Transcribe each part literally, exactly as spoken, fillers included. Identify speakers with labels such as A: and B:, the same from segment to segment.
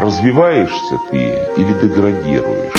A: развиваешься ты или деградируешь?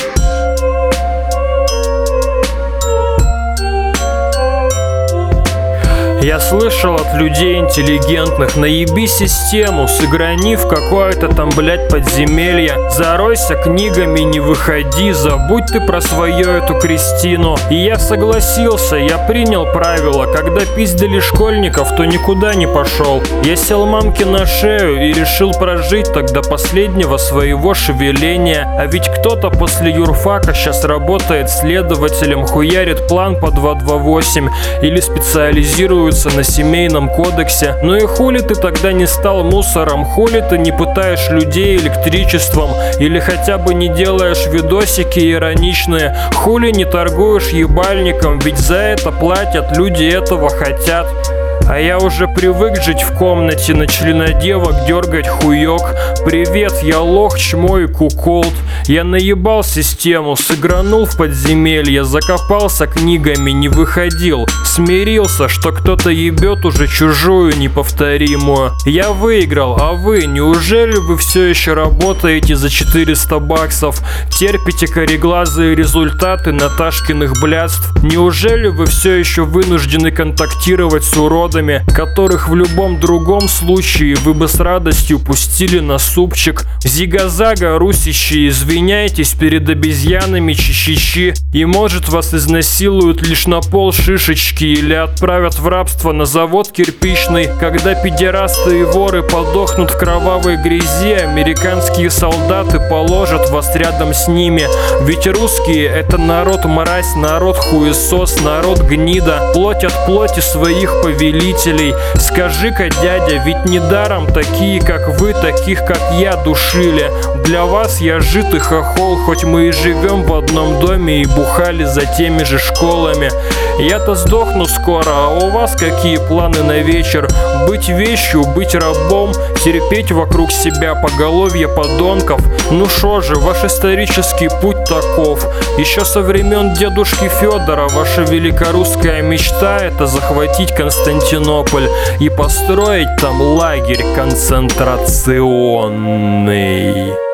B: Я слышал от людей интеллигентных: наеби систему, сыграни в какое-то там, блядь, подземелье, заройся книгами, не выходи, забудь ты про свою эту Кристину. И я согласился, я принял правила: когда пиздили школьников, то никуда не пошел. Я сел мамке на шею и решил прожить так до последнего своего шевеления. А ведь кто-то после юрфака сейчас работает следователем, хуярит план по два два восемь или специализирует на семейном кодексе. Ну и хули ты тогда не стал мусором? Хули ты не пытаешь людей электричеством? Или хотя бы не делаешь видосики ироничные? Хули не торгуешь ебальником? Ведь за это платят, люди этого хотят. А я уже привык жить в комнате, на членодевок дергать хуёк. Привет, я лох, чмо и куколд. Я наебал систему, сыгранул в подземелье, закопался книгами, не выходил. Смирился, что кто-то ебет уже чужую неповторимую. Я выиграл, а вы, неужели вы все еще работаете за четыреста баксов? Терпите кореглазые результаты Наташкиных блядств? Неужели вы все еще вынуждены контактировать с уродами, которых в любом другом случае вы бы с радостью пустили на супчик? Зига-зага, русищи, извиняйтесь перед обезьянами, чищищи, и может вас изнасилуют лишь на пол шишечки или отправят в рабство на завод кирпичный. Когда педерасты и воры подохнут в кровавой грязи, американские солдаты положат вас рядом с ними. Ведь русские — это народ мразь, народ хуесос, народ гнида, плоть от плоти своих повелителей. Скажи-ка, дядя, ведь недаром такие, как вы, таких, как я, душили. Для вас я житый хохол, хоть мы и живем в одном доме и бухали за теми же школами. Я-то сдохну скоро, а у вас какие планы на вечер? Быть вещью, быть рабом, терпеть вокруг себя поголовье подонков? Ну шо же, ваш исторический путь таков. Еще со времен дедушки Федора ваша великорусская мечта — это захватить Константинополь и построить там лагерь концентрационный.